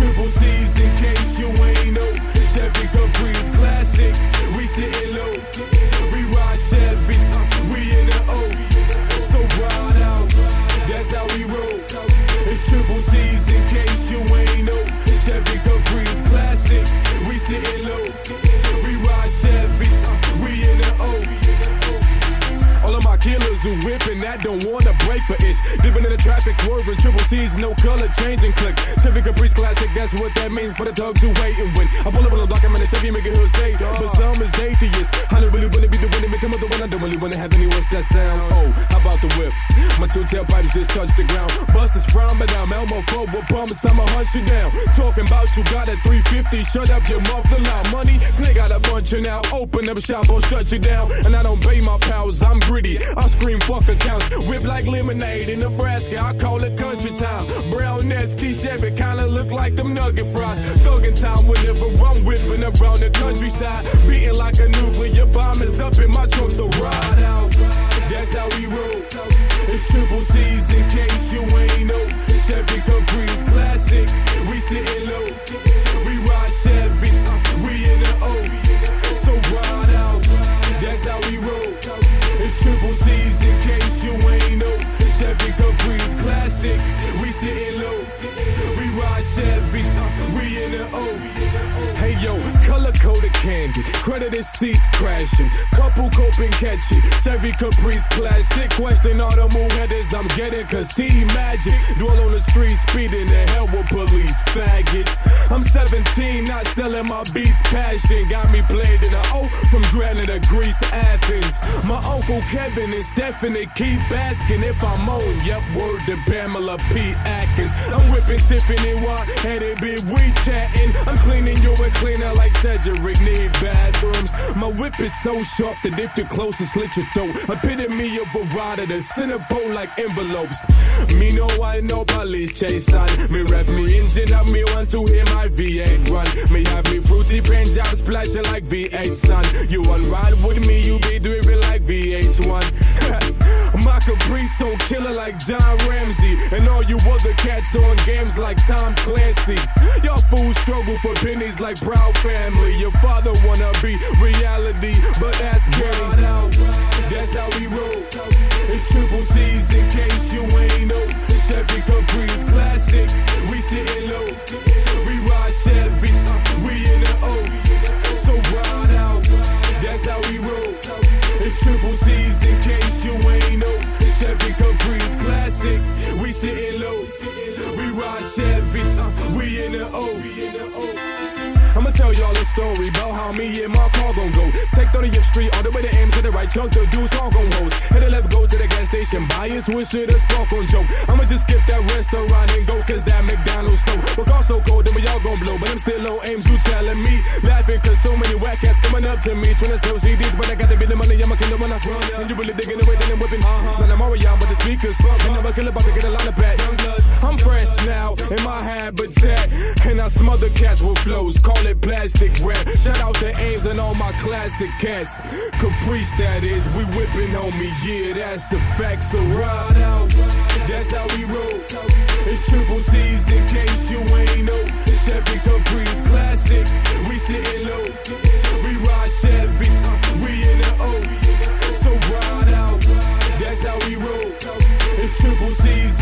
Triple C's in case you ain't know. Chevy Caprice classic, we sitting low. We ride Chevys, we in the O. So ride out, that's how we roll. It's Triple C's in case you ain't know. Chevy Caprice classic, we sitting low. We ride Chevys, we in the O. All of my killers who whipping that don't wanna break for it. Dipping in the traffic, swerving, Triple C's, no color, changing click. Chevy Caprice classic, that's what that means for the thugs who wait and win. I pull up on the block, I'm in a Chevy, make it hood say, but some is atheists. I don't really wanna be the one to become the one. I don't really wanna have any what's that sound. Oh, how about the whip? My two tailpipes just touch the ground. Busters frown, but I'm Elmophobe, promise I'ma hunt you down. Talking about you got a 350, shut up your muffler loud. Money, snake got a bunch of now. Open up shop, I'll shut you down. And I don't pay my pals, I'm gritty. I scream fuck accounts, whip like lemonade in Nebraska. I call it country time. Brown ST Chevy kinda look like them nugget fries. Thuggin' time whenever I'm whipping around the countryside. Beating like a nuclear bomb is up in my trunk, so ride out. That's how we roll. It's Triple C's in case you ain't know. Chevy Caprice classic, we sitting low. We ride Chevys, we in the O. So ride out, that's how we roll. It's Triple C's in case you ain't know. Chevy Caprice classic, we sitting low. We ride Chevys, we in the O. Hey yo, color coded candy, credited seats crashing, couple coping catchy. Chevy Caprice classic, question all the move headers I'm getting, cause he magic. Duel on the street, speeding the hell with police faggots. I'm 17, not selling my beats, passion got me played in the O from Granite to Greece, Athens. My uncle Kevin is definite, keep asking if I'm on. Yep, word to Pamela P. Atkins. I'm whipping Tiffany wine, and it be we chatting. I'm cleaning you and cleaner like Cedric, need bathrooms. My whip is so sharp that if you're close, it slit your throat. Epitome of a rider, the centerfold like envelopes. Me know I know police chase on. Me rev me engine up, me want to hear my V8 run. Me have me fruity paint job splashing like V8 son. You want ride with me, you be doing like VH1. My Caprice so killer like John Ramsey, and all you other cats on games like Tom Clancy. Y'all fools struggle for pennies like Proud Family. Your father wanna be reality, but that's Kenny. That's how we roll. It's Triple C's in case you ain't know. Chevy Caprice classic, we sitting low. We ride Chevys, we in the O. So ride out, that's how we roll. It's Triple C's in case you ain't know. Chevy Caprice classic, we sitting low. We ride Chevys, we in the O. I'ma tell y'all a story about how me and my car gon' go. Take 30th Street all the way to Ames to the right, chunk the dudes all gon' hoes. Hit the left, go to the gas station, buy a Swiss with a spark on Joe. I'ma just skip that restaurant and go, cause that McDonald's so. We're all so cold, then we all gon' blow. But I'm still on Ames, you telling me. Laughing cause so many whack cats coming up to me. Trying to sell CDs, but I gotta be the money, I'ma kill it when I run. And you really digging away, then I'm whipping. Then I'm already out with the speakers. And I'm a killer about to get a lot of back. I'm fresh now, in my habitat. And I smother cats with flows, call it plastic rap. Shout out to Ames and all my classic cats. Caprice that is, we whipping on me, yeah, that's a fact. So ride out, that's how we roll. It's Triple C's in case you ain't know. Chevy Caprice classic, we sitting low. We ride Chevys, we in the O. So ride out, that's how we roll. It's Triple C's